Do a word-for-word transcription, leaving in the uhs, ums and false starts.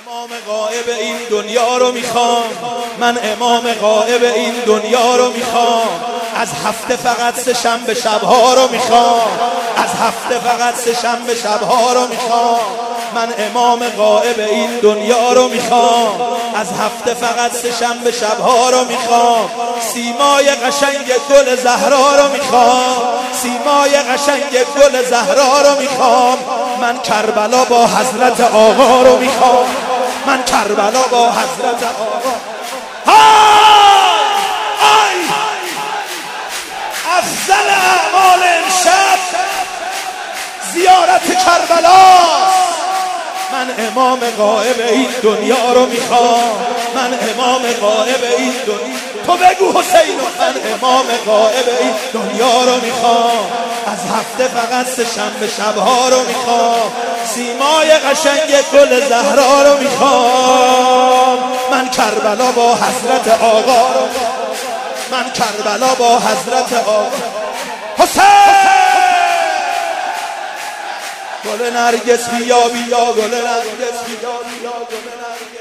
امام غائب این دنیا رو میخوام، من امام غائب این دنیا رو میخوام. از هفته فقط سه شنبه شبها رو میخوام، از هفته فقط سه شنبه شبها رو میخوام. من امام غائب این دنیا رو میخوام، از هفته فقط سه شنبه شبها رو میخوام. سیمای قشنگ گل زهرا رو میخوام، سیمای قشنگ گل زهرا رو میخوام. من کربلا با حضرت آقا رو میخوام، من کربلا با حضرت آقا. های های افضل اعمال امشب زیارت کربلا. من امام غائب این دنیا رو میخوام، من امام غائب این دنیا. تو بگو حسین. من امام غائب این دنیا رو میخوام، از هفته فقط سه شنبه شبها رو میخوام. سیمای قشنگ گل زهرا رو میخوام. من کربلا با حضرت آقا رو، من کربلا با حضرت آقا. حسین گل نرگس بیا بیا، گل نرگس بیا بیا، گل نرگس